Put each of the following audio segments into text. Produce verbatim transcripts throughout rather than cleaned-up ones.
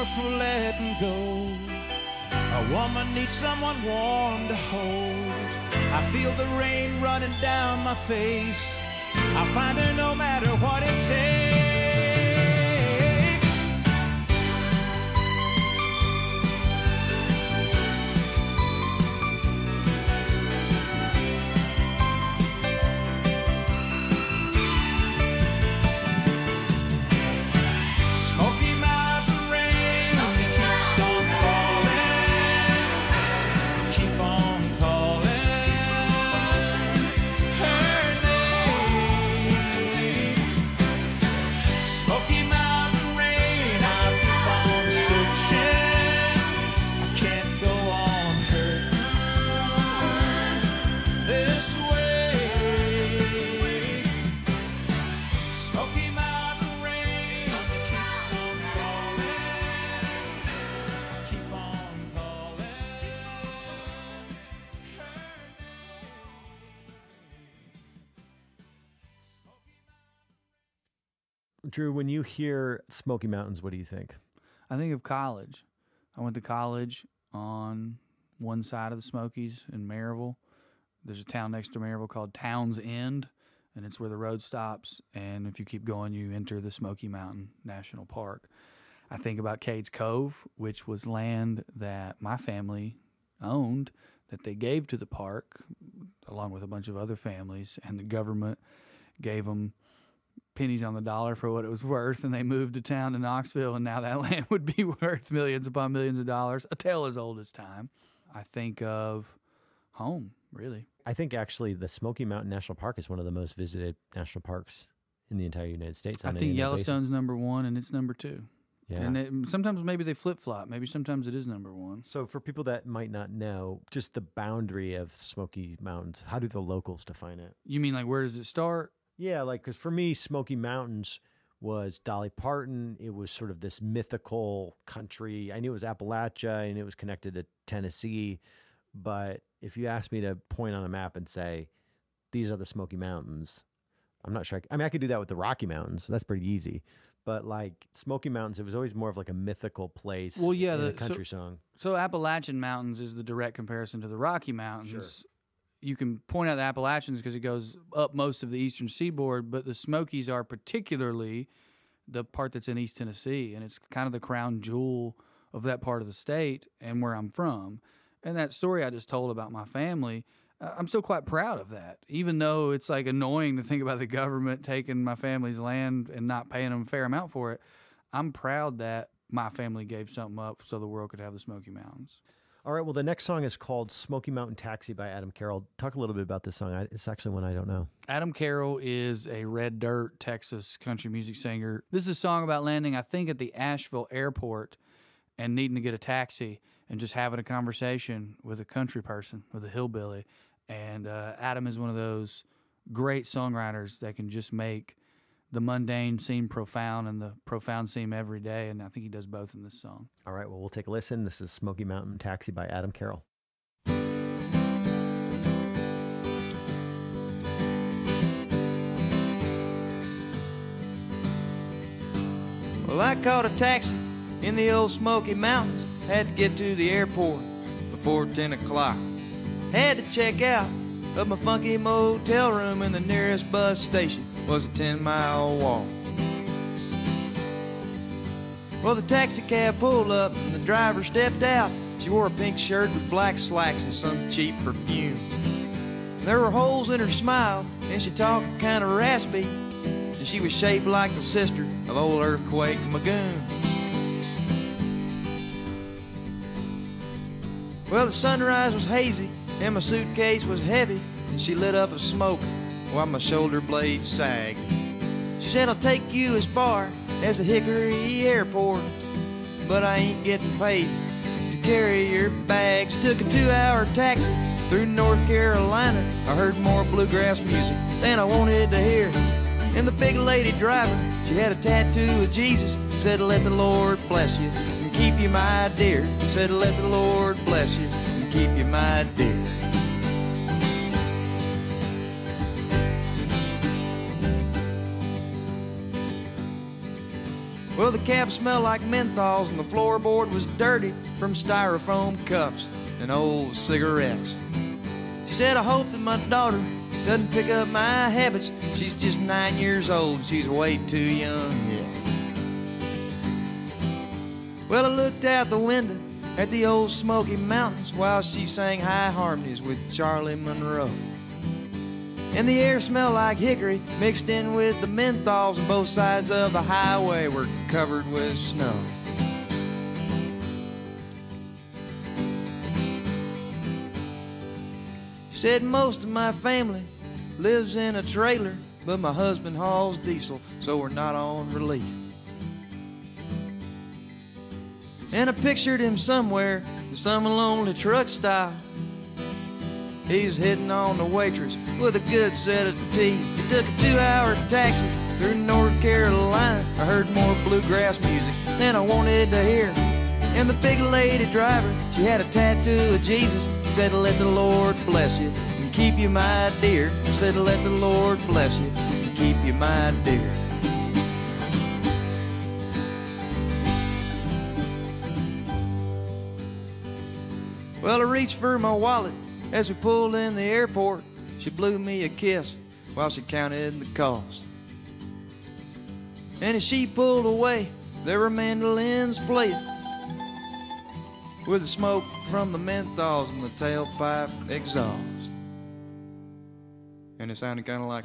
her for letting go. A woman needs someone warm to hold. I feel the rain running down my face. I'll find her no matter what it takes. Smoky Mountain rain keeps on falling. Keep on calling her name. Smoky Mountain rain, I keep on searching. I can't go on hurting this way. Smoky Mountain rain keeps on falling. Keep on calling her Drew, when you hear Smoky Mountains, what do you think? I think of college. I went to college on one side of the Smokies in Maryville. There's a town next to Maryville called Towns End, and it's where the road stops. And if you keep going, you enter the Smoky Mountain National Park. I think about Cades Cove, which was land that my family owned that they gave to the park, along with a bunch of other families, and the government gave them pennies on the dollar for what it was worth, and they moved to town to Knoxville, and now that land would be worth millions upon millions of dollars, a tale as old as time. I think of home, really. I think actually the Smoky Mountain National Park is one of the most visited national parks in the entire United States. I on an think annual Yellowstone's number one, and it's number two. basis. Yeah. And it, sometimes maybe they flip-flop. Maybe sometimes it is number one. So for people that might not know, just the boundary of Smoky Mountains, how do the locals define it? You mean like where does it start? Yeah, like, because for me, Smoky Mountains was Dolly Parton. It was sort of this mythical country. I knew it was Appalachia and it was connected to Tennessee. But if you asked me to point on a map and say, these are the Smoky Mountains, I'm not sure. I, I mean, I could do that with the Rocky Mountains. That's pretty easy. But like Smoky Mountains, it was always more of like a mythical place. Well, yeah, in the a country so, song. So Appalachian Mountains is the direct comparison to the Rocky Mountains. Sure. You can point out the Appalachians because it goes up most of the eastern seaboard, but the Smokies are particularly the part that's in East Tennessee, and it's kind of the crown jewel of that part of the state and where I'm from. And that story I just told about my family, uh, I'm still quite proud of that, even though it's like annoying to think about the government taking my family's land and not paying them a fair amount for it. I'm proud that my family gave something up so the world could have the Smoky Mountains. All right. Well, the next song is called Smoky Mountain Taxi by Adam Carroll. Talk a little bit about this song. I, it's actually one I don't know. Adam Carroll is a Red Dirt, Texas country music singer. This is a song about landing, I think, at the Asheville airport and needing to get a taxi and just having a conversation with a country person, with a hillbilly. And uh, Adam is one of those great songwriters that can just make the mundane seem profound and the profound seem every day. And I think he does both in this song. All right. Well, we'll take a listen. This is Smoky Mountain Taxi by Adam Carroll. Well, I caught a taxi in the old Smoky Mountains. Had to get to the airport before ten o'clock. Had to check out of my funky motel room, and the nearest bus station was a ten-mile walk. Well, the taxi cab pulled up and the driver stepped out. She wore a pink shirt with black slacks and some cheap perfume. And there were holes in her smile, and she talked kind of raspy, and she was shaped like the sister of old Earthquake Magoon. Well, the sunrise was hazy, and my suitcase was heavy, and she lit up a smoke while my shoulder blades sagged. She said, I'll take you as far as the Hickory Airport, but I ain't getting paid to carry your bags. Took a two-hour taxi through North Carolina. I heard more bluegrass music than I wanted to hear. And the big lady driver, she had a tattoo of Jesus. Said, let the Lord bless you and keep you, my dear. Said, let the Lord bless you and keep you, my dear. Well, the cab smelled like menthols and the floorboard was dirty from styrofoam cups and old cigarettes. She said, I hope that my daughter doesn't pick up my habits. She's just nine years old and she's way too young yet. Well, I looked out the window at the old Smoky Mountains while she sang high harmonies with Charlie Monroe. And the air smelled like hickory mixed in with the menthols, and both sides of the highway were covered with snow. She said, most of my family lives in a trailer, but my husband hauls diesel, so we're not on relief. And I pictured him somewhere in some lonely truck stop. He's hitting on the waitress with a good set of teeth. He took a two-hour taxi through North Carolina. I heard more bluegrass music than I wanted to hear. And the big lady driver, she had a tattoo of Jesus. Said, let the Lord bless you and keep you, my dear. Said, let the Lord bless you and keep you, my dear. Well, I reached for my wallet as we pulled in the airport. She blew me a kiss while she counted the cost. And as she pulled away, there were mandolins playing with the smoke from the menthols and the tailpipe exhaust. And it sounded kind of like...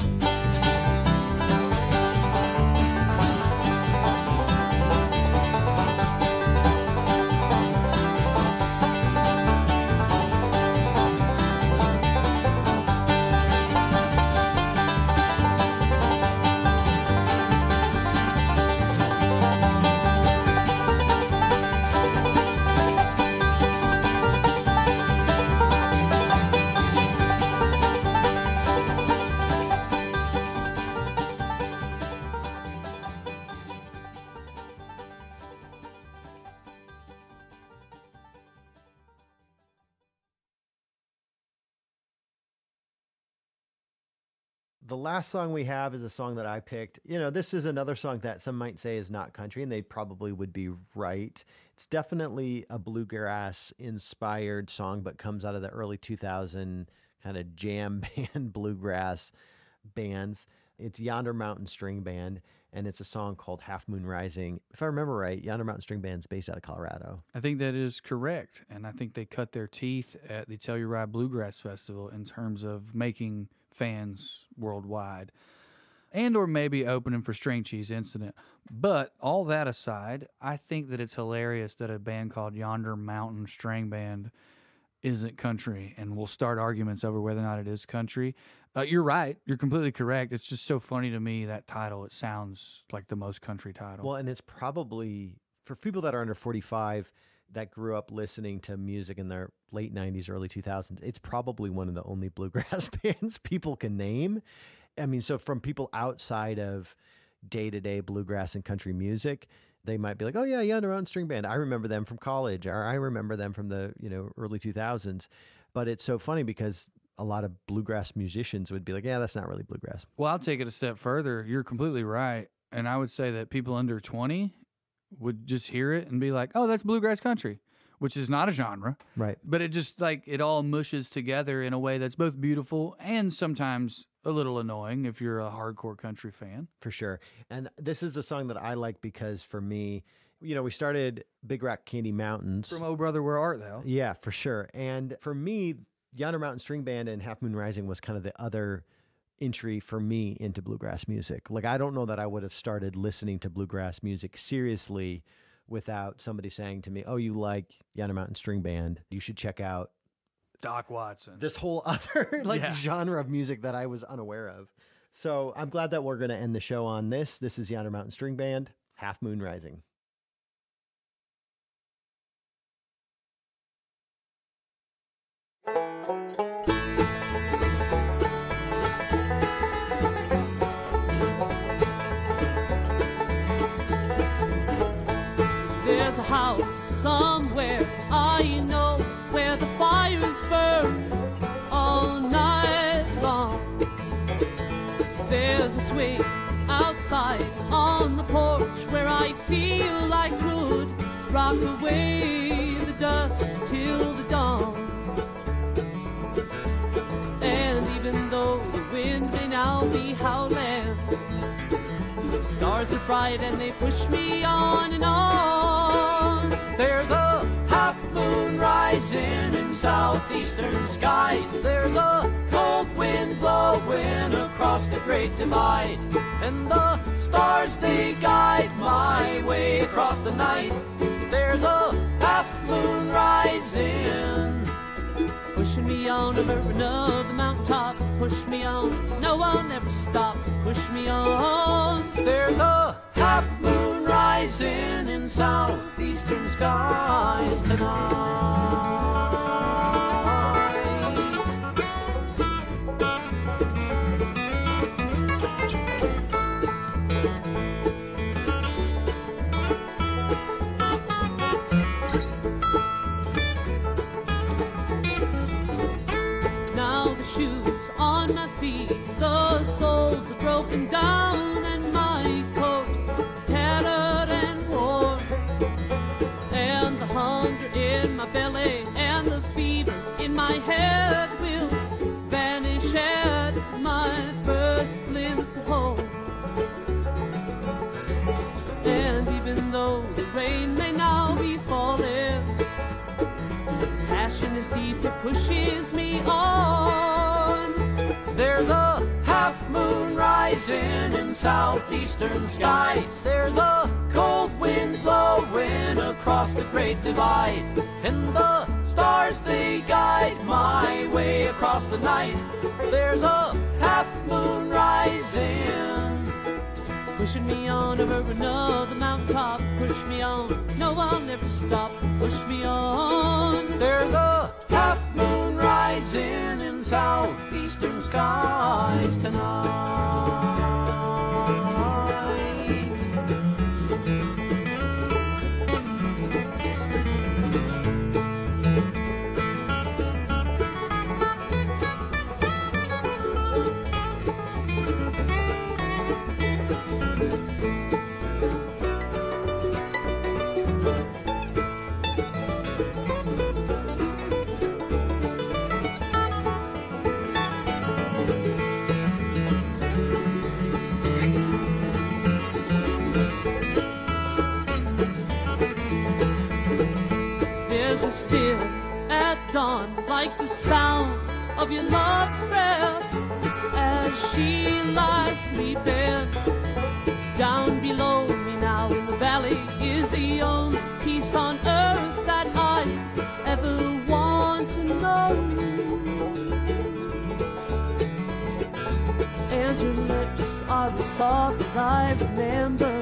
The last song we have is a song that I picked. You know, this is another song that some might say is not country, and they probably would be right. It's definitely a bluegrass-inspired song, but comes out of the early two thousand kind of jam band bluegrass bands. It's Yonder Mountain String Band, and it's a song called Half Moon Rising. If I remember right, Yonder Mountain String Band's based out of Colorado. I think that is correct, and I think they cut their teeth at the Telluride Bluegrass Festival in terms of making fans worldwide, and or maybe opening for String Cheese Incident. But all that aside, I think that it's hilarious that a band called Yonder Mountain String Band isn't country, and we'll start arguments over whether or not it is country. Uh, you're right. You're completely correct. It's just so funny to me, that title. It sounds like the most country title. Well, and it's probably, for people that are under forty-five that grew up listening to music in their late nineties, early two thousands, it's probably one of the only bluegrass bands people can name. I mean, so from people outside of day-to-day bluegrass and country music, they might be like, oh yeah, Yonder Mountain String Band. I remember them from college, or I remember them from the, you know, early two thousands. But it's so funny because a lot of bluegrass musicians would be like, yeah, that's not really bluegrass. Well, I'll take it a step further. You're completely right. And I would say that people under twenty would just hear it and be like, oh, that's bluegrass country, which is not a genre. Right. But it just, like, it all mushes together in a way that's both beautiful and sometimes a little annoying if you're a hardcore country fan. For sure. And this is a song that I like because for me, you know, we started Big Rock Candy Mountains. From Oh Brother, Where Art Thou? Yeah, for sure. And for me, Yonder Mountain String Band and Half Moon Rising was kind of the other entry for me into bluegrass music. Like, I don't know that I would have started listening to bluegrass music seriously without somebody saying to me, oh, you like Yonder Mountain String Band, you should check out Doc Watson. This whole other like Yeah. genre of music that I was unaware of. So I'm glad that we're going to end the show on this. This is Yonder Mountain String Band, Half Moon Rising. There's a house somewhere, I know, where the fires burn all night long. There's a swing outside on the porch where I feel I could rock away the dust till the dawn. And even though the wind may now be howling, the stars are bright and they push me on and on. There's a half moon rising in southeastern skies. There's a cold wind blowing across the great divide, and the stars they guide my way across the night. There's a half moon rising, pushing me on over another mountaintop. Push me on, no, I'll never stop. Push me on. There's a half moon rising in southeastern skies tonight. Now the shoes on my feet, the soles are broken down, and my coat is tattered and worn, and the hunger in my belly and the fever in my head will vanish at my first glimpse of home. And even though the rain may now be falling, passion is deep, it pushes me on. There's a half moon rising in southeastern skies. There's a cold wind blowing across the great divide, and the stars they guide my way across the night. There's a half moon rising, pushing me on over another mountaintop. Push me on, no, I'll never stop. Push me on. There's a half moon rising in southeastern skies tonight. Still at dawn, like the sound of your love's breath, as she lies sleeping down below me now in the valley, is the only peace on earth that I ever want to know. And your lips are as soft as I remember.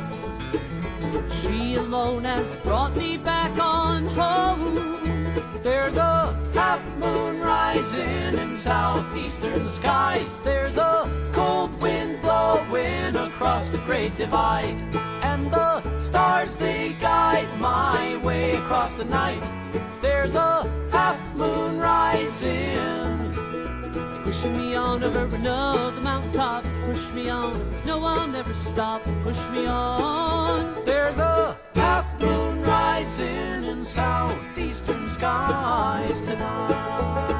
She alone has brought me back on home. There's a half moon rising in southeastern skies. There's a cold wind blowing across the great divide, and the stars they guide my way across the night. There's a half moon rising, pushing me on over another mountaintop. Push me on, no, I'll never stop. Push me on. There's a half moon rising in southeastern skies tonight.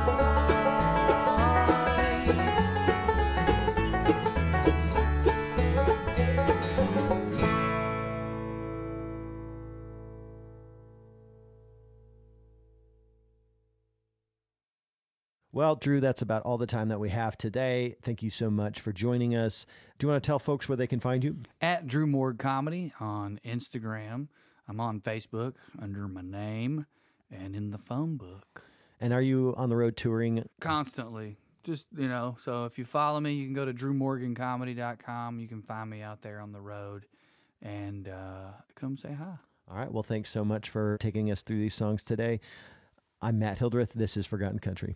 Well, Drew, that's about all the time that we have today. Thank you so much for joining us. Do you want to tell folks where they can find you? At Drew Morg Comedy on Instagram. I'm on Facebook under my name and in the phone book. And are you on the road touring? Constantly. Just, you know, so if you follow me, you can go to drew morgan comedy dot com. You can find me out there on the road and uh, come say hi. All right. Well, thanks so much for taking us through these songs today. I'm Matt Hildreth. This is Forgotten Country.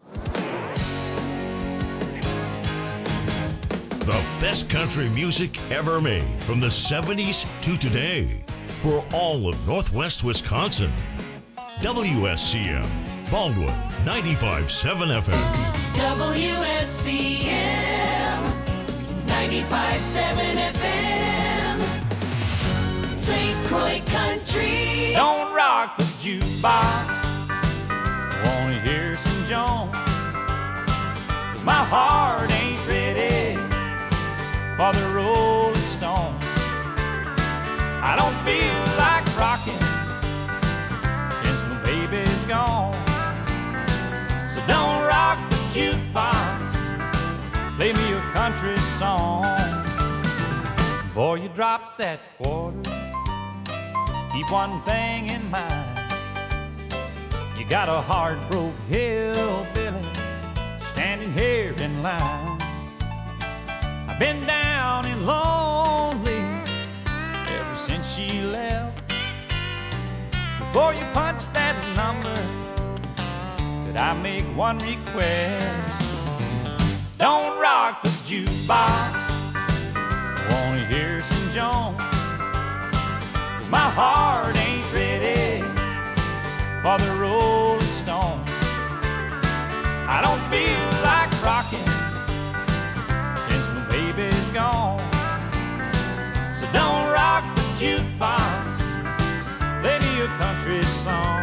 The best country music ever made from the seventies to today for all of Northwest Wisconsin. W S C M, Baldwin, ninety-five point seven F M. W S C M ninety-five ninety-five point seven F M, Saint Croix Country. Don't rock the jukebox, I wanna hear some Jones, 'cause my heart ain't ready for the Rolling Stones. I don't feel like rocking since my baby's gone. So don't rock the jukebox, play me a country song. Before you drop that quarter, keep one thing in mind. You got a heart-broke hillbilly standing here in line. I've been down and lonely ever since she left. Before you punch that number, could I make one request? Don't rock the jukebox, I wanna hear some Jones, 'cause my heart ain't ready for the Rolling Stones. I don't feel like rocking since my baby's gone. So don't rock the jukebox, play me a country song.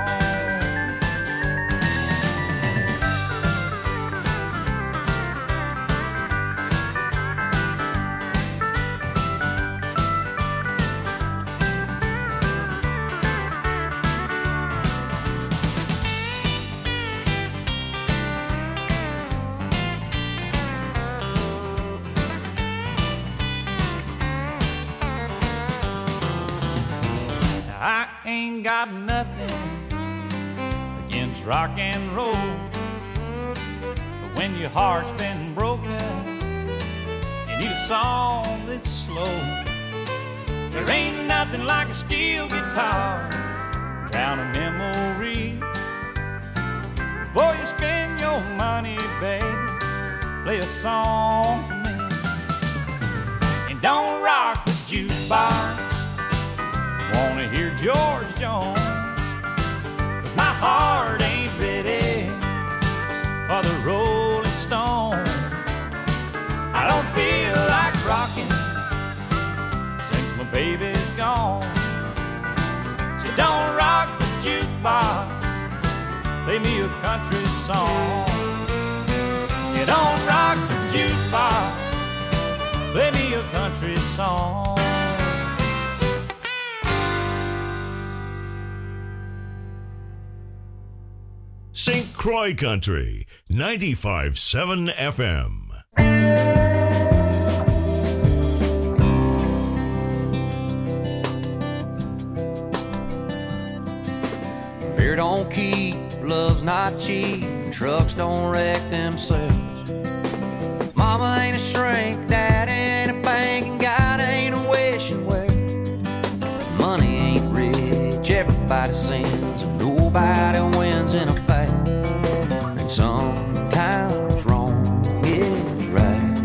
I ain't got nothing against rock and roll, but when your heart's been broken, you need a song that's slow. There ain't nothing like a steel guitar, drown a memory. Before you spend your money, baby, play a song for me. And don't rock the jukebox, wanna hear George Jones, 'cause my heart ain't ready for the Rolling Stones. I don't feel like rocking since my baby's gone. So don't rock the jukebox, play me a country song. You don't rock the jukebox, play me a country song. Saint Croix Country, ninety-five point seven F M. Beer don't keep, love's not cheap, trucks don't wreck themselves. Mama ain't a shrink, dad ain't a bank, and God ain't a wishing well. Money ain't rich, everybody sins, and nobody wins in a fight. And sometimes wrong is right.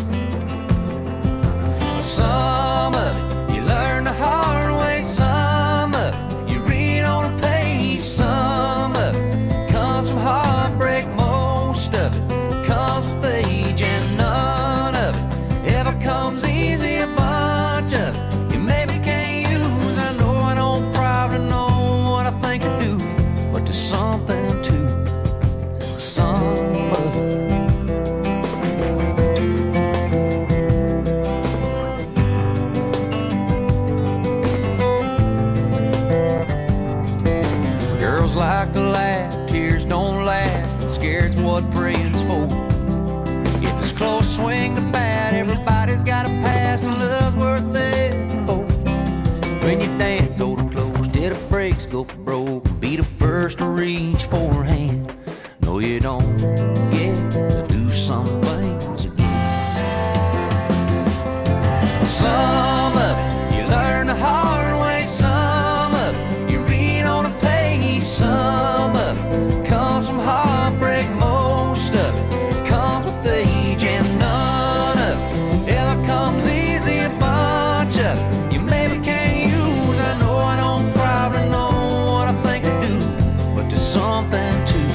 Some of it you learn the hard way, some of it you read on a page, some of it comes from heartbreak, most of it comes with age, and none of it ever comes easy. A bunch of it you maybe can't use. I know I don't probably know what I think I do, but there's something to some of it. Girls like to laugh, tears don't last, and scared's what praying's for. If it's close, swing the bat, everybody's got a pass, and love's worth living for. When you dance, hold it close till the brakes go for broke, be the first to reach for her hand. No, you don't get to do some things again. Some of it you learn the hard way, some of it you read on a page, some of it comes from heartbreak, most of it comes with age, and none of it ever comes easy. A bunch of it you maybe can't use. I know I don't probably know what I think I do, but there's something to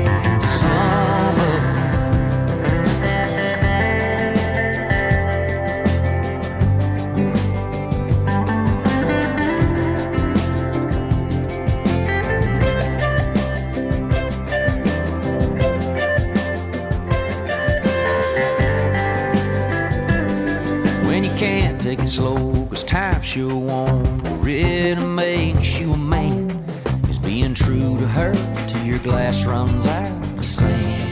some of it. take it slow, cause time sure won't really make you a man. Is being true to her till your glass runs out of sand.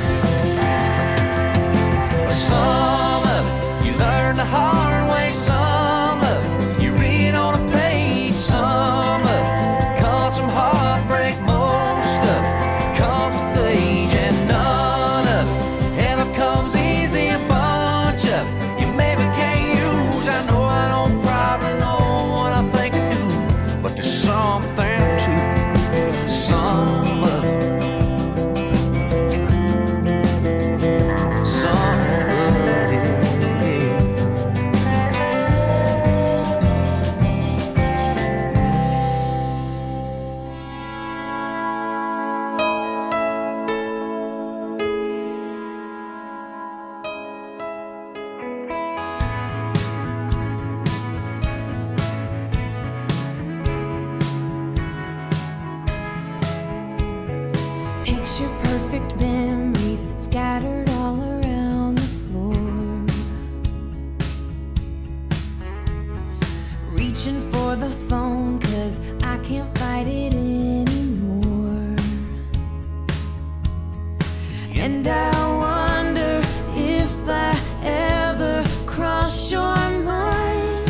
Some of it you learn the hard way, some of it you read on a page, some of it comes from heartbreak, most of it comes with age, and none of it ever comes easy. A bunch of it you maybe can't use. I know I don't probably know what I think I do, but there's something to some of it. Picture perfect memories scattered all around the floor. Reaching for the phone cause I can't fight it anymore. And I wonder if I ever cross your mind.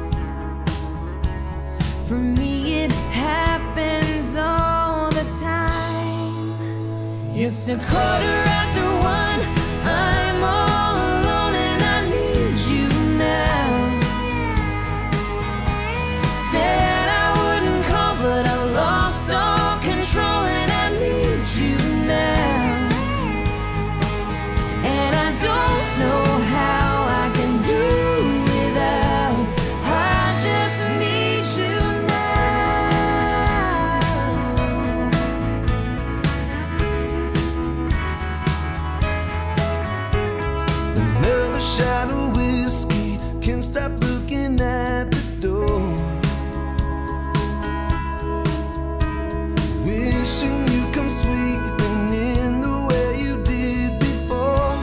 For me it happens all the time. It's a quarter after one, I'm all alone and I need you now. Said I wouldn't call but I lost all control and I need you now. And I don't know how I can do without, I just need you Another shot of whiskey, can't stop looking at the door. Wishing you come sweeping in the way you did before.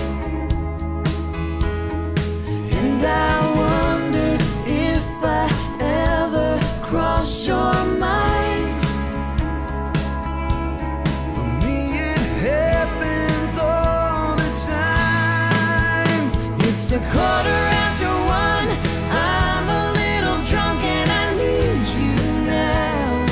And I wonder if I ever cross your mind. For me it happens all the time. It's a quarter after one, I'm a little drunk and I need you now.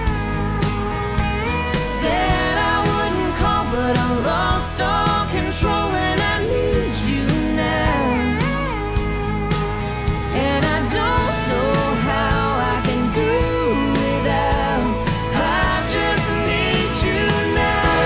Said I wouldn't call but I lost all control and I need you now. And I don't know how I can do without, I just need you now.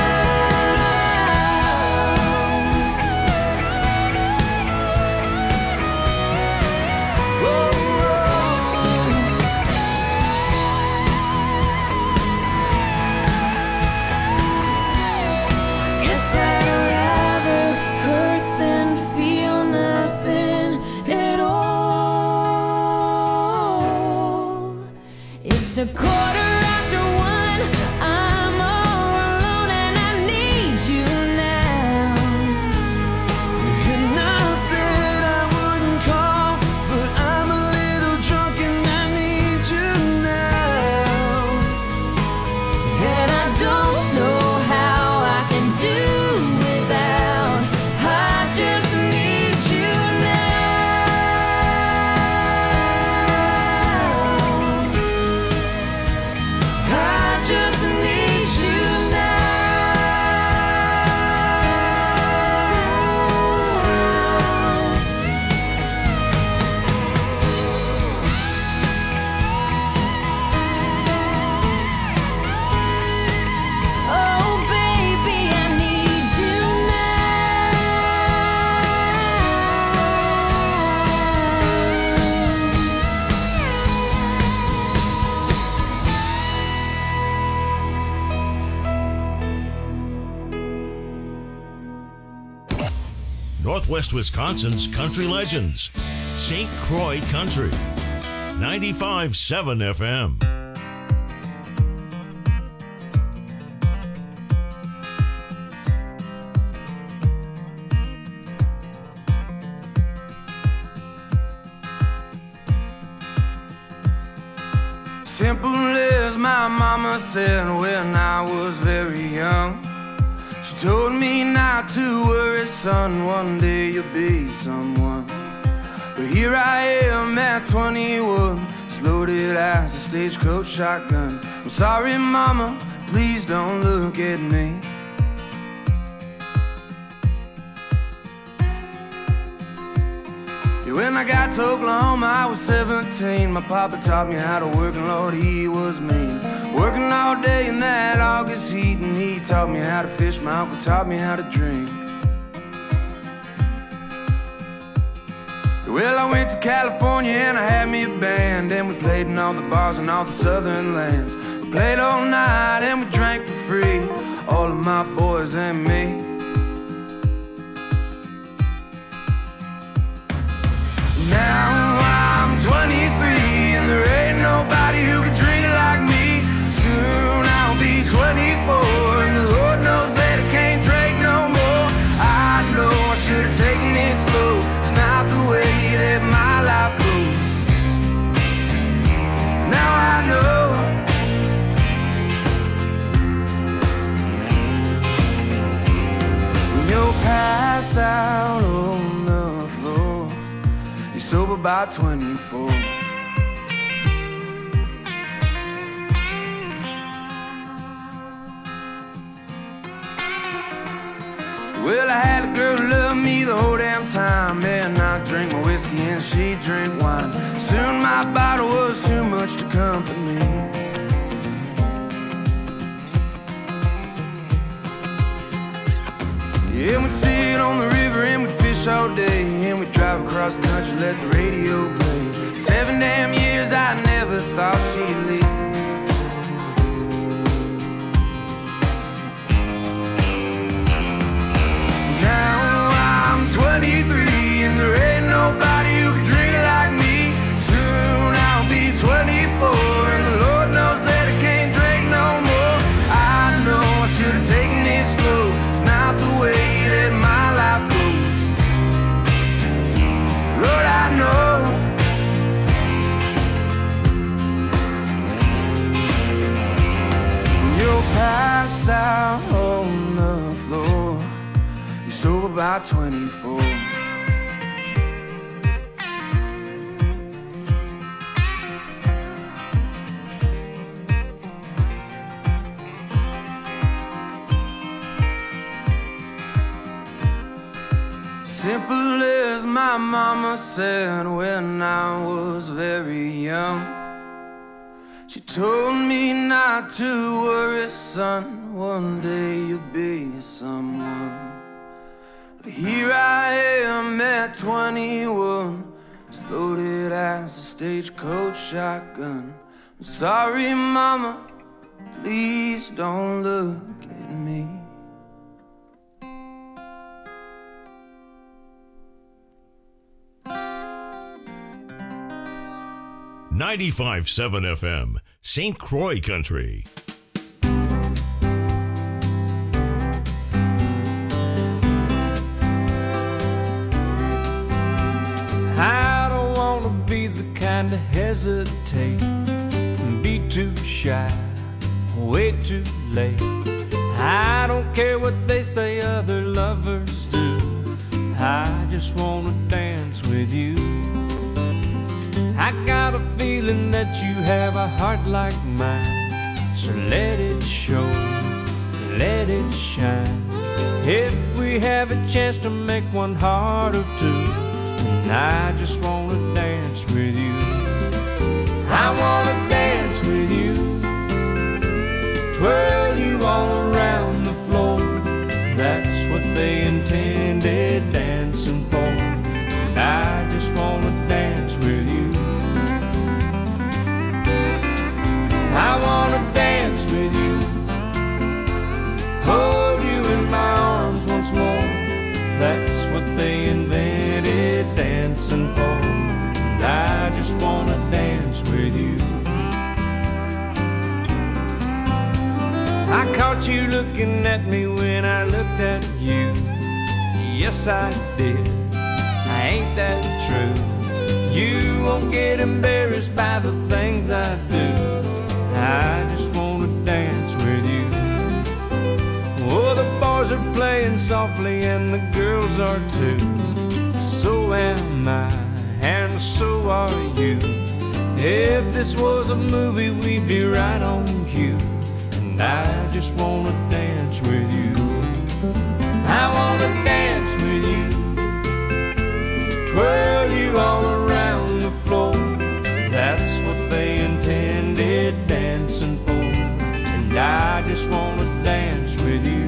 Guess I'd rather hurt than feel nothing at all. It's a quarter after one, I'm all alone and I need you now. And I said I wouldn't call, but I'm a little drunk and I need you now. And I don't know how I can do without, I just need you now. I just need you now. Oh baby, I need you Northwest Wisconsin's country legends. Saint Croix Country. ninety-five point seven F M. Simple as my mama said when I was very young. She told me not to worry, son, one day you'll be someone. But here I am at twenty-one, as loaded as a stagecoach shotgun. I'm sorry, mama, please don't look at me. When I got to Oklahoma, I was seventeen. My papa taught me how to work, and Lord, he was mean. Working all day in that August heat, and he taught me how to fish. My uncle taught me how to drink. Well, I went to California and I had me a band, and we played in all the bars in all the southern lands. We played all night and we drank for free, all of my boys and me. Now I'm twenty-three and there ain't nobody who can drink like me. Soon I'll be twenty-four and the Lord knows that I can't drink no more. I know I should have taken it slow. It's not the way that my life goes. Now I know. When you're passed out on the floor, sober by twenty-four. Well, I had a girl who loved me the whole damn time, and I drank my whiskey and she drank wine. Soon my bottle was too much to comfort me. Yeah, we'd sit on the river and we'd fish all day, and we'd drive across the country, let the radio play. Seven damn years I never thought she'd leave. Now I'm twenty-three and there ain't nobody who can drink like me. Soon I'll be twenty-four and the Lord knows that I can't drink no more. I know I should have taken it slow. It's not the way that my life goes. Lord, I know. When you're passed out on the floor, you're sober by twenty-four. Simple as my mama said when I was very young. She told me not to worry, son, one day you'll be someone. But here I am at twenty-one, as loaded as a stagecoach shotgun. I'm sorry, mama, please don't look at me. ninety-five point seven F M, Saint Croix Country. I don't want to be the kind to hesitate and be too shy, way too late. I don't care what they say other lovers do, I just want to dance with you. I got a feeling that you have a heart like mine, so let it show, let it shine. If we have a chance to make one heart of two, and I just want to dance with you. I want to dance with you, twirl you all around the floor. That's what they intended dancing for, and I just want to dance with you. I wanna dance with you, hold you in my arms once more. That's what they invented dancing for, and I just wanna dance with you. I caught you looking at me when I looked at you. Yes, I did. Ain't that true? You won't get embarrassed by the things I do. I just wanna dance with you. Oh, the boys are playing softly and the girls are too. So am I, and so are you. If this was a movie, we'd be right on cue. And I just wanna dance with you. I wanna dance with you, twirl you all around the floor. That's what they intended dancing for. And I just wanna dance with you.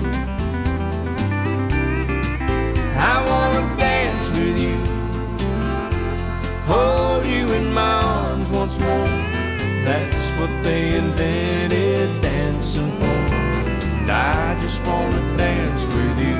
I wanna dance with you, hold you in my arms once more. That's what they invented dancing for. And I just wanna dance with you.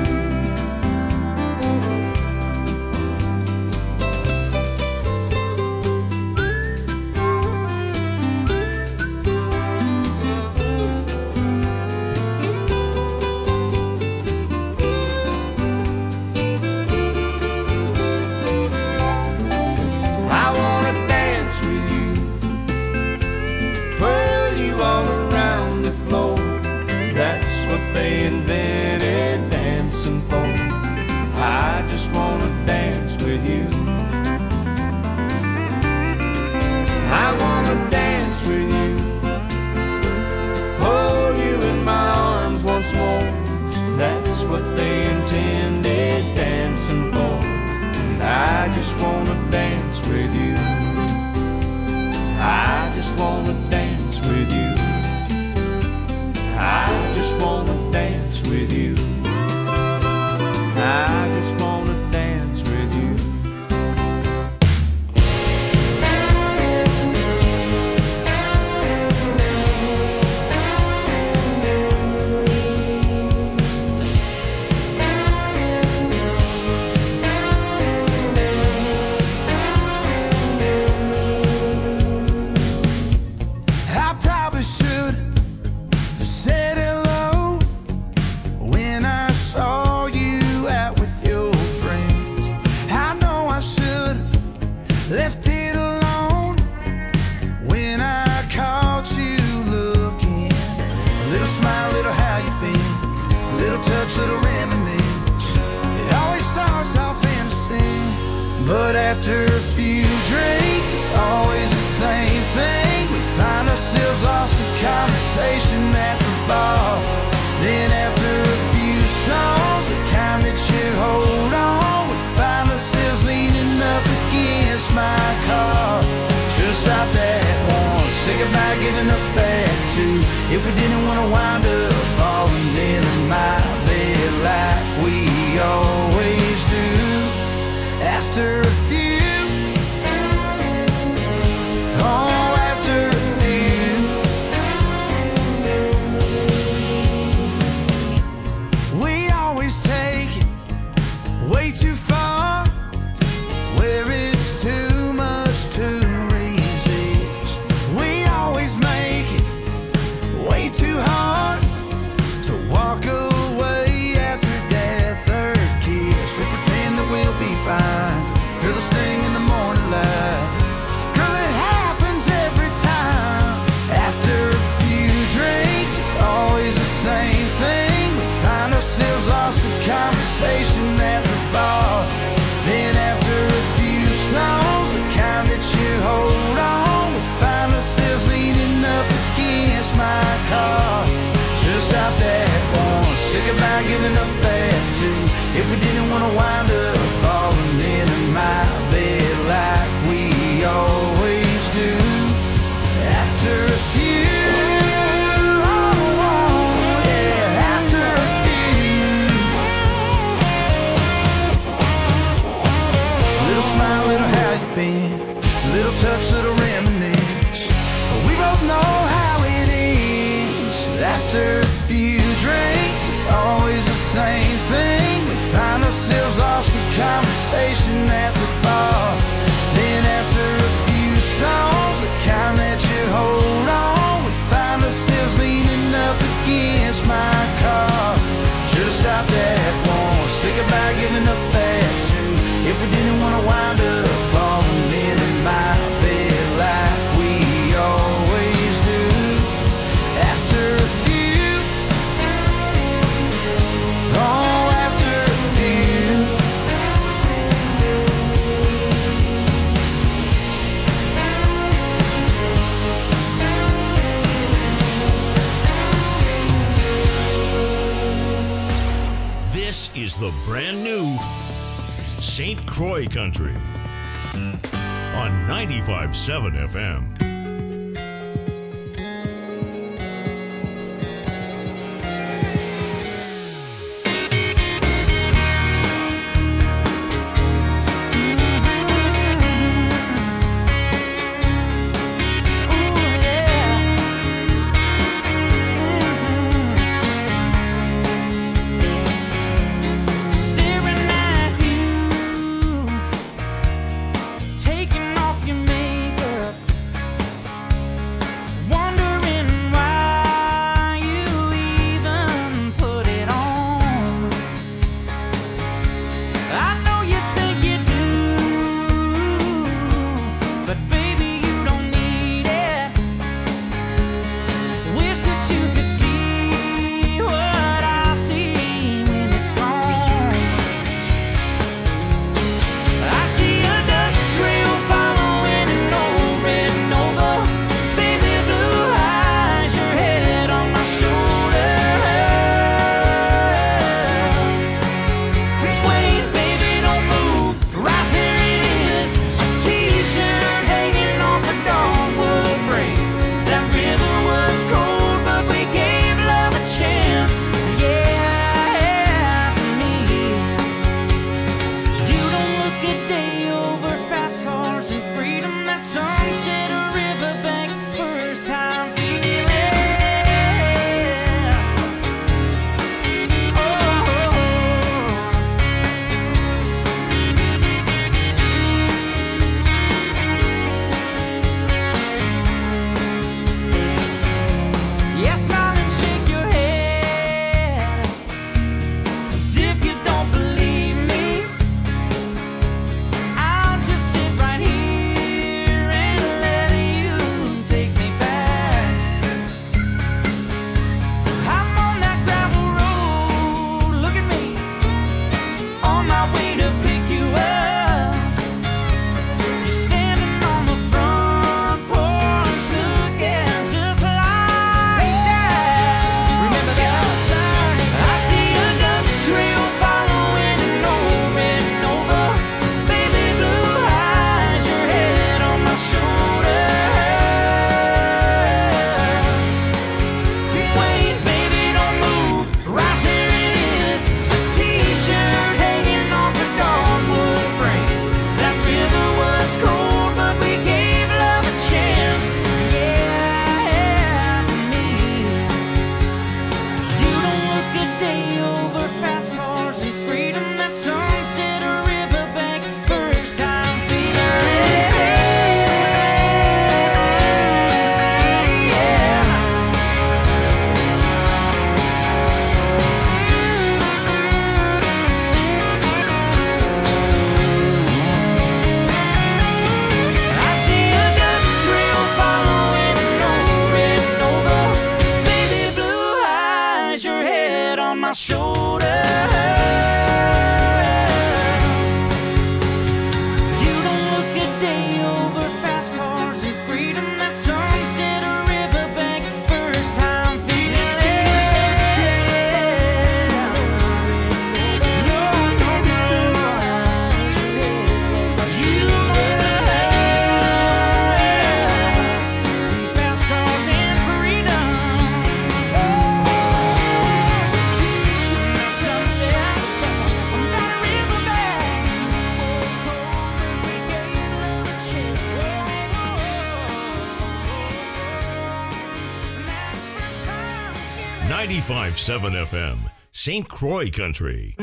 Giving up that too. If we didn't want to wind up falling in is the brand new Saint Croix Country on ninety-five point seven F M. Taking off your makeup, ninety-five point seven F M, Saint Croix Country.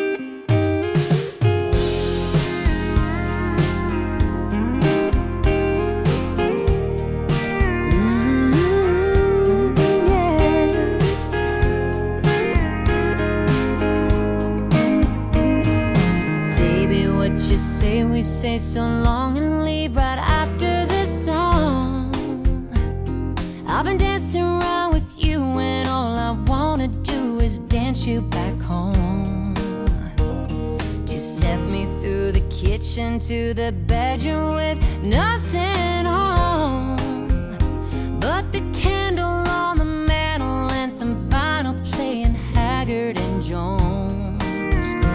We say so long and leave right after this song. I've been dancing around with you and all I wanna do is dance you back home. Two-step me through the kitchen to the bedroom with nothing on but the candle on the mantle and some vinyl playing Haggard and Jones.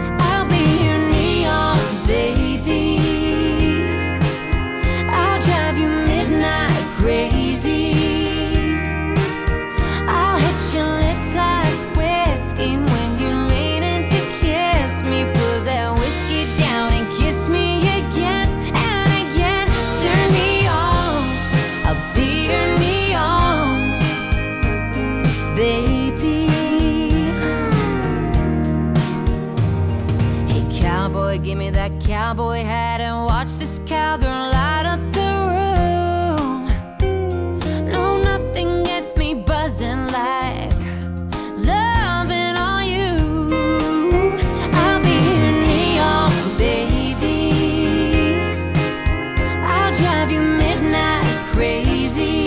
that cowboy hat and watch this cowgirl light up the room. No, nothing gets me buzzing like loving on you. I'll be your neon baby. I'll drive you midnight crazy.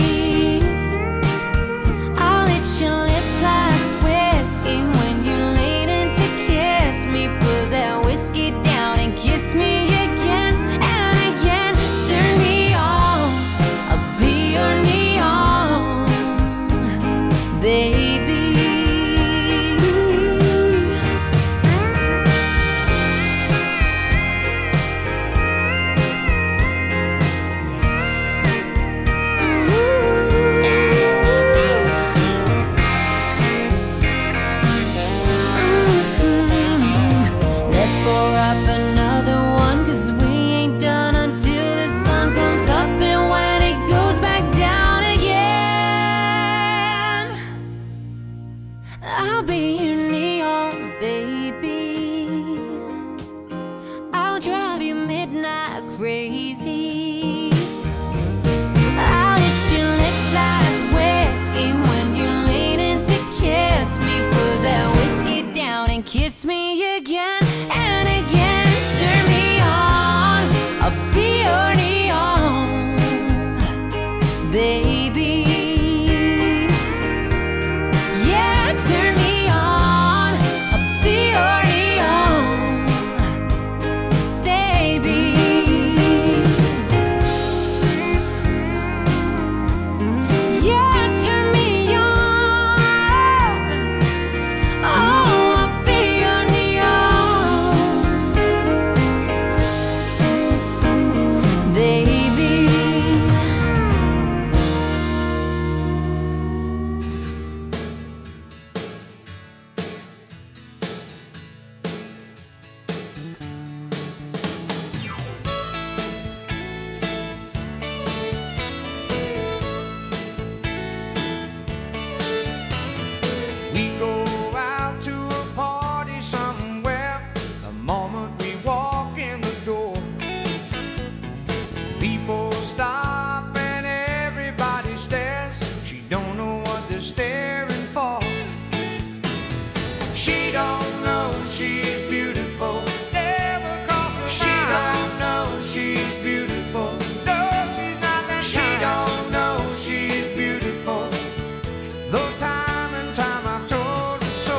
I'll hit your lips like whiskey when you're leaning to kiss me. Put that whiskey down and kiss me again and again. Turn me on, I'll be your neon baby. Let's pour up another one, 'cause we ain't done until the sun comes up and when it goes back down again. I'll be your neon baby. I'll drive you midnight crazy. I'll hit your lips like whiskey when you're leaning to kiss me. Put that whiskey down and kiss me again and again. Turn me on, I'll be your neon baby. Yeah, turn me on, I'll be your neon baby. Yeah, turn me on. Oh, I'll be your neon baby. We go out to a party somewhere. The moment we walk in the door, people stop and everybody stares. She don't know what they're staring for. She don't know she's beautiful. Never crossed her mind. She don't know she's beautiful. No, she's not that She kind. Don't know she's beautiful. Though time and time I've told her so.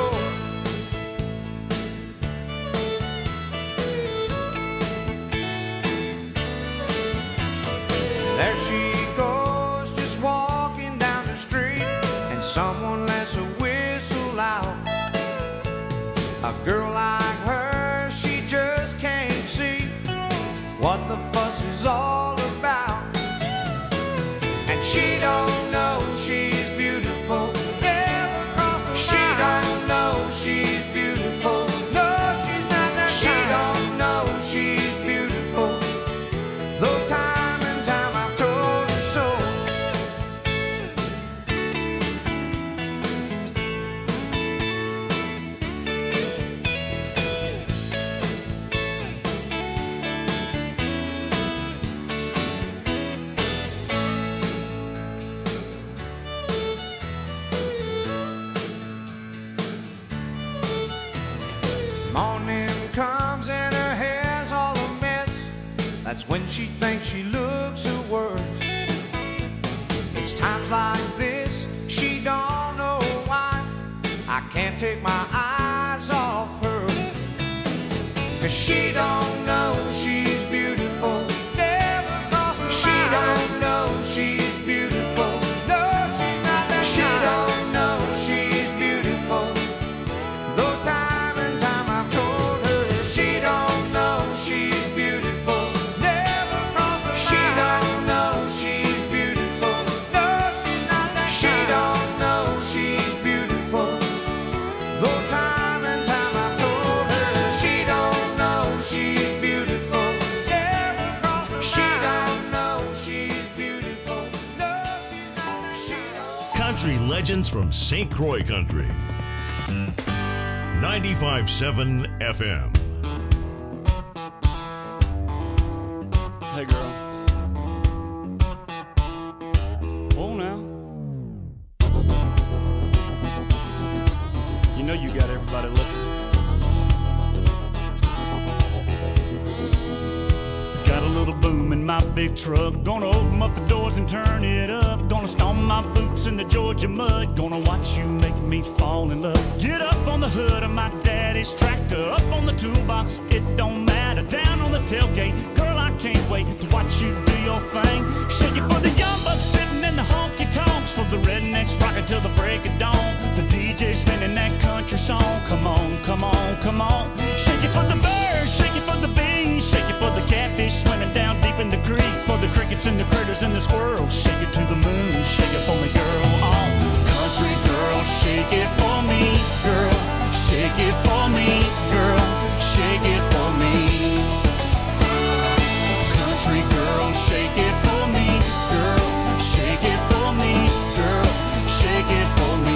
There she goes, just walking down the street, and someone lets a whistle out. A girl like her, she just can't see what the fuss is all about. And she don't know she's beautiful. Never crossed her She mind. Don't know she's beautiful. No, she's not that She kind. Don't know she's beautiful. Though time and time I've told her so. Morning comes and her hair's all a mess. That's when she thinks she looks her worst. It's times like this, she don't know why I can't take my eyes off her. 'Cause she don't know she's beautiful. Never crossed her She mind. Don't know she's beautiful. No, she's not that She kind. Don't know she's beautiful. Though time and time I've told her she don't know she's beautiful. Never crossed her She mind. Don't know she's beautiful. No, she's not that She kind. Don't know she's beautiful. Though time and time I've told her she don't know she's beautiful. Never crossed her She mind. Don't know she's beautiful. No, she's not that She don't. Country legends from Saint Croix Country. ninety-five point seven F M. know you got everybody looking. Got a little boom in my big truck. Gonna open up the doors and turn it up. Gonna stomp my boots in the Georgia mud. Gonna watch you make me fall in love. Get up on the hood of my daddy's tractor. Up on the toolbox, it don't matter. Down on the tailgate, girl, I can't wait to watch you do your thing. Shake it for the young bucks sitting in the honky-tonks. For the rednecks rocking till the break of dawn. The D J spinning that country song. Come on, come on, come on. Shake it for the birds, shake it for the bees. Shake it for the catfish swimming down deep in the creek. For the crickets and the critters and the squirrels. Shake it to the moon, shake it for me, girl. Oh, country girl, shake it for me, girl. Shake it for me, girl. Shake it for me. Country girl, shake it for me, girl. Shake it for me, girl. Shake it for me.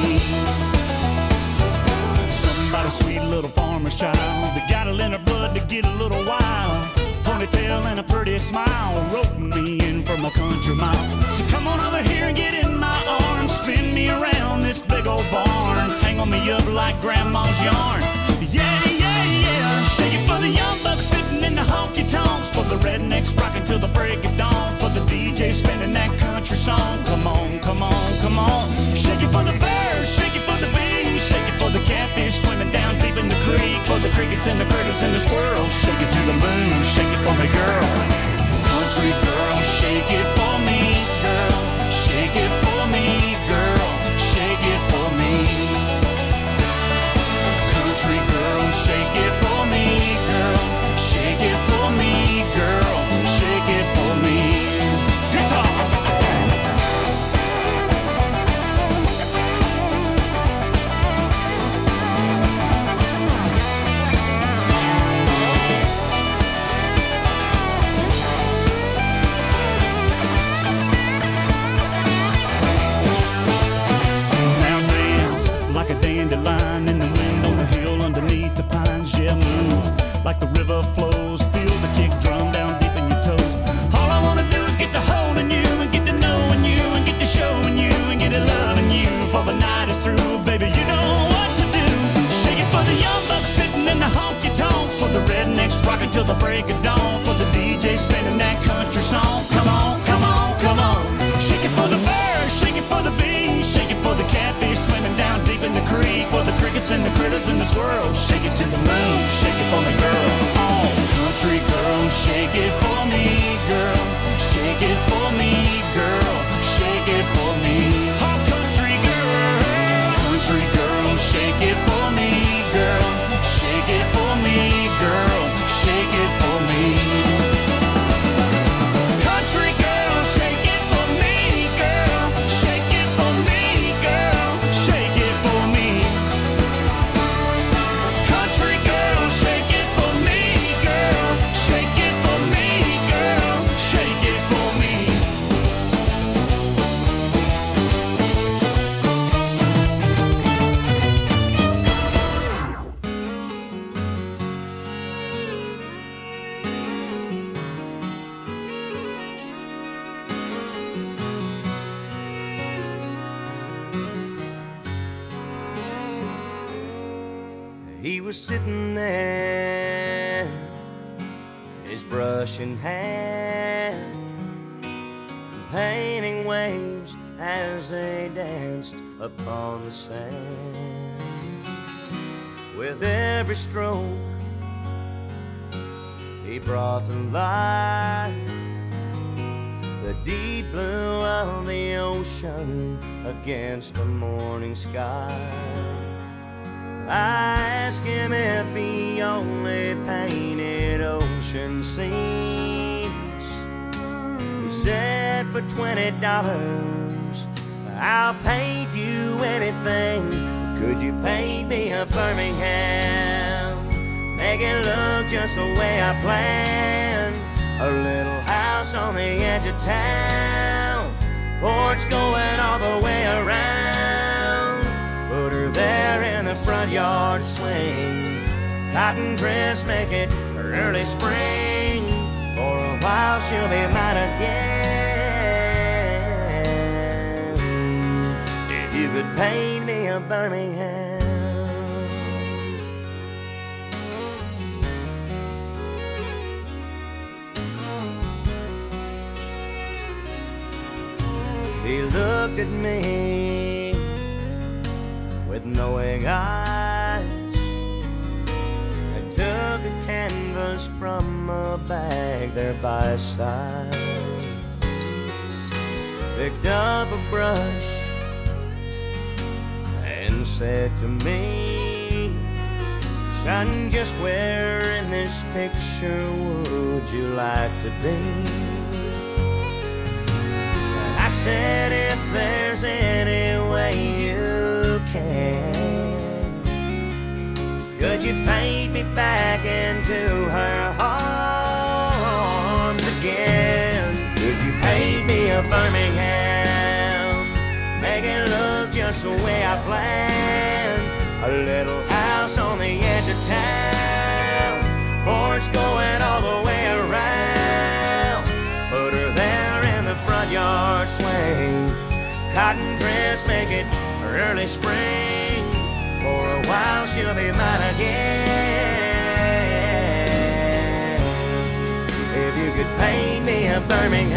Somebody sweet little farmer's child that got it in her blood to get a little wild. Ponytail and a pretty smile, roping me in from a country mile. So come on over here and get in my arms, spin me around this big old barn, tangle me up like grandma's yarn. Yeah, yeah, yeah. Shake it for the young bucks sitting in the honky-tonks. For the rednecks rocking till the break of dawn. For the D J spinning that country song. Come on, come on, come on. Shake it for the birds, shake it for the bees. Shake it for the catfish swimming down deep in the creek. For the crickets and the critters and the squirrels. Shake it to the moon, shake it for me, girl. Country girl, shake it for me, girl. Shake it for me, girl. Shake it for me. Country girl, shake it for me, girl. Shake it for me, girl. Shake it for me. Guitar. Like a dandelion in the wind on the hill underneath the pines. Yeah, move like the river flows. Feel the kick drum down deep in your toes. All I wanna do is get to holding you and get to knowing you and get to showing you and get to loving you. For the night is through, baby, you know what to do. Shake it for the young bucks sitting in the honky-tonks. For the rednecks rocking till the break of dawn. For the D J spinning that country song. Come on, come on, come on. Shake it for the birds, shake it for the bees. Shake it for the catfish swimming down deep in the creek. For the crickets and the critters and the squirrels. Shake it to the moon, shake it for me, girl. Oh, country girl, shake it for me, girl. Shake it for me, girl. Shake it for me. Oh, country girl, country girl, shake it for me, girl. Shake it for me, girl. Shake it for me. Country girl, shake it for me, girl. Shake it for me, girl. Shake it for me. Country girl, shake it for me, girl. Shake it for me, girl. Shake it for me. He was sitting there, his brush in hand, painting waves as they danced upon the sand. With every stroke, he brought to life the deep blue of the ocean against the morning sky. I asked him if he only painted ocean scenes. He said for twenty dollars I'll paint you anything. Could you paint me a Birmingham? Make it look just the way I planned. A little house on the edge of town, porch going all the way around. Put her there in the front yard swing. Cotton dress, make it early spring. For a while she'll be mine again. If you could paint me a Birmingham. looked at me with knowing eyes. I took a canvas from a bag there by his side, picked up a brush and said to me, son, just where in this picture would you like to be? And I said, if there's any way you can, could you paint me back into her arms again? Could you paint me a Birmingham, make it look just the way I planned? A little house on the edge of town, porch going all the way around. Put her there in the front yard swing, cotton dress, make it early spring. For a while she'll be mine again. If you could paint me a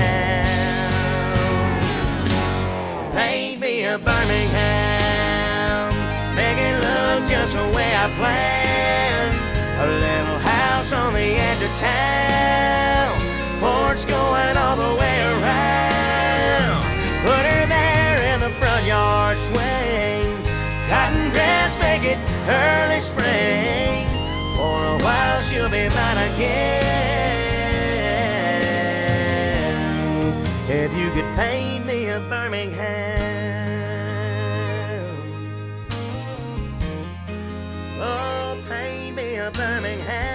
Birmingham, paint me a Birmingham, make it look just the way I planned. A little house on the edge of town, porch going all the way around. Put her there in the front yard swing, cotton dress, make it early spring. For a while she'll be mine again. If you could paint me a Birmingham, oh, paint me a Birmingham.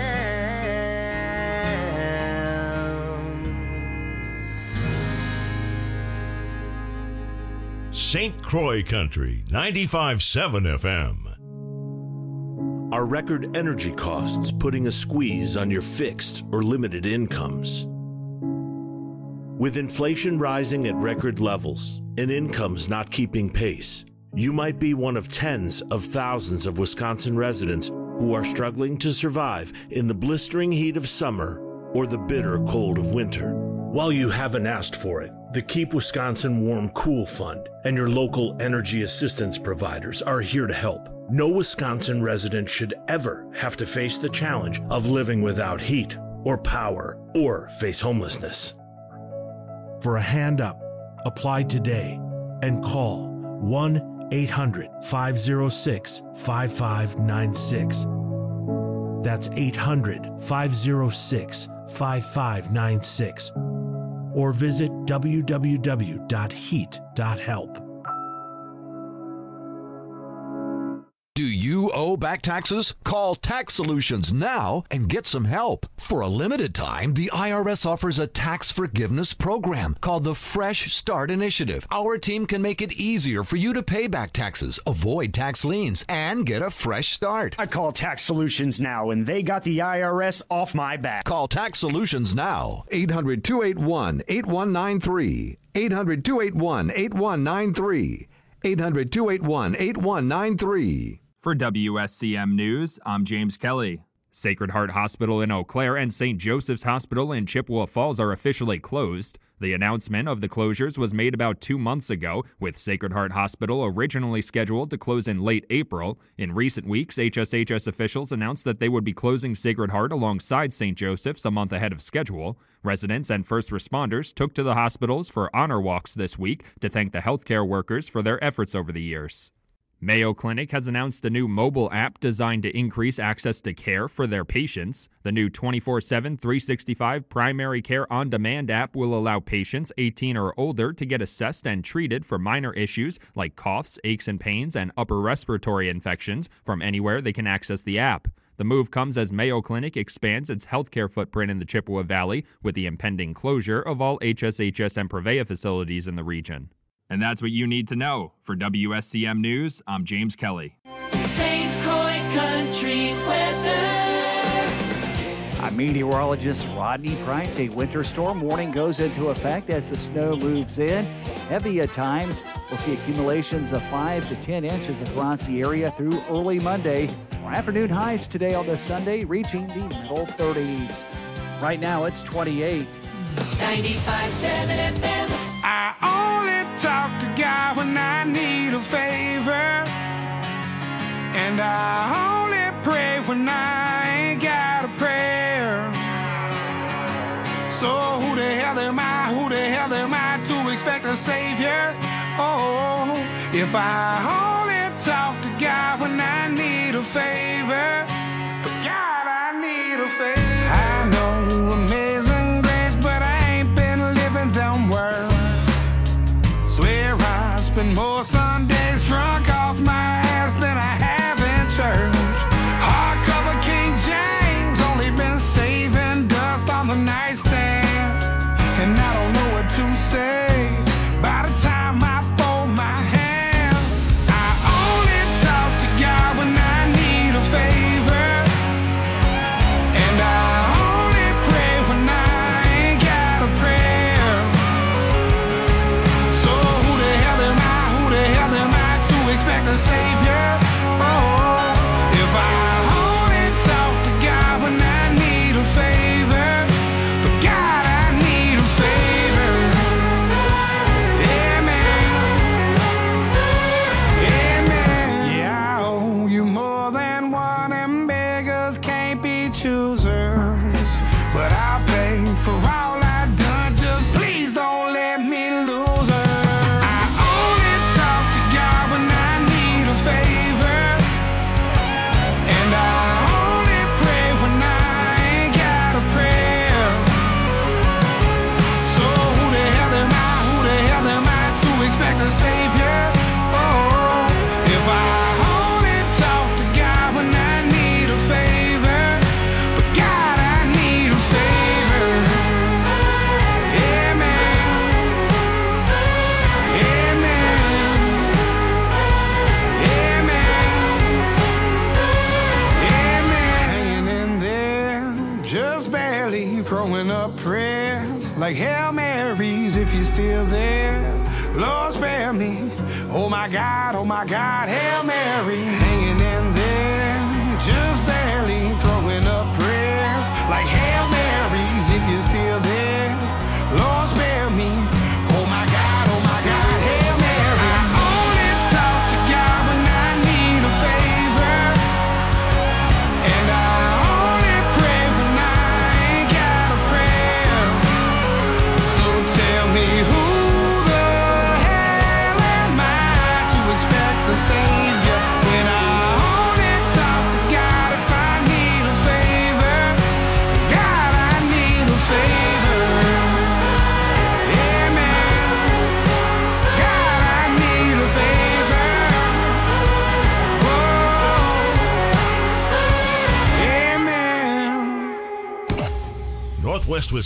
Saint Croix Country, ninety-five point seven F M. Are record energy costs putting a squeeze on your fixed or limited incomes? With inflation rising at record levels and incomes not keeping pace, you might be one of tens of thousands of Wisconsin residents who are struggling to survive in the blistering heat of summer or the bitter cold of winter. While you haven't asked for it, the Keep Wisconsin Warm Cool Fund and your local energy assistance providers are here to help. No Wisconsin resident should ever have to face the challenge of living without heat or power or face homelessness. For a hand up, apply today and call one eight hundred, five oh six, five five nine six. That's eight hundred, five oh six, five five nine six. Or visit w w w dot heat dot help. Do you owe back taxes? Call Tax Solutions now and get some help. For a limited time, the I R S offers a tax forgiveness program called the Fresh Start Initiative. Our team can make it easier for you to pay back taxes, avoid tax liens, and get a fresh start. I call Tax Solutions now, and they got the I R S off my back. Call Tax Solutions now. eight hundred, two eight one, eight one nine three. eight hundred, two eight one, eight one nine three. eight hundred, two eight one, eight one nine three. For W S C M News, I'm James Kelly. Sacred Heart Hospital in Eau Claire and Saint Joseph's Hospital in Chippewa Falls are officially closed. The announcement of the closures was made about two months ago, with Sacred Heart Hospital originally scheduled to close in late April. In recent weeks, H S H S officials announced that they would be closing Sacred Heart alongside Saint Joseph's a month ahead of schedule. Residents and first responders took to the hospitals for honor walks this week to thank the healthcare workers for their efforts over the years. Mayo Clinic has announced a new mobile app designed to increase access to care for their patients. The new twenty-four seven, three sixty-five primary care on-demand app will allow patients eighteen or older to get assessed and treated for minor issues like coughs, aches and pains, and upper respiratory infections from anywhere they can access the app. The move comes as Mayo Clinic expands its healthcare footprint in the Chippewa Valley with the impending closure of all H S H S and Prevea facilities in the region. And that's what you need to know. For W S C M News, I'm James Kelly. Saint Croix Country weather. I'm meteorologist Rodney Price. A winter storm warning goes into effect as the snow moves in. Heavy at times. We'll see accumulations of five to ten inches across the area through early Monday. Our afternoon highs today on this Sunday reaching the middle thirties. Right now it's twenty-eight. ninety-five point seven F M. I only talk talk to God when I need a favor. And I only pray when I ain't got a prayer. So who the hell am I, who the hell am I to expect a savior? Oh, if I only talk to God when I need a favor. God, I need a favor. I know amazing grace, but I ain't been living them words. Swear I spend more Sundays drunk off my ass than I have in church. Hardcover King James, only been saving dust on the nightstand. And I don't know what to say by the time I fold my hands. I only talk to God when I need a favor. And I only pray when I ain't got a prayer. So who the hell am I, who the hell am I to expect a savior? Oh, if I only talk to God when I need a favor. But God, I need a favor. Amen. Amen. Yeah, I owe you more than one, and beggars can't be choosers. But I'll pay for all I've done, just please don't let me lose her. I only talk to God when I need a favor. And I only pray when I ain't got a prayer. So who the hell am I, who the hell am I to expect a savior? Oh, if I only talk to God when I need a favor. But God, I need a favor. Amen. Amen. Amen. Hanging in there, just barely throwing up prayers like Hail Marys if you're still there. Lord, spare me. Oh my God, oh my God, Hail Mary. Hanging in there, just barely throwing up prayers like Hail Marys if you're still there. Lord, spare me. Oh my God, oh my God, Hail Mary. I only talk to God when I need a favor. And I only pray when I ain't got a prayer. So tell me who the hell am I to expect the savior when I only talk to God if I need a favor. God, I need a favor. Amen. God, I need a favor. Whoa. Amen. Northwest Wisconsin.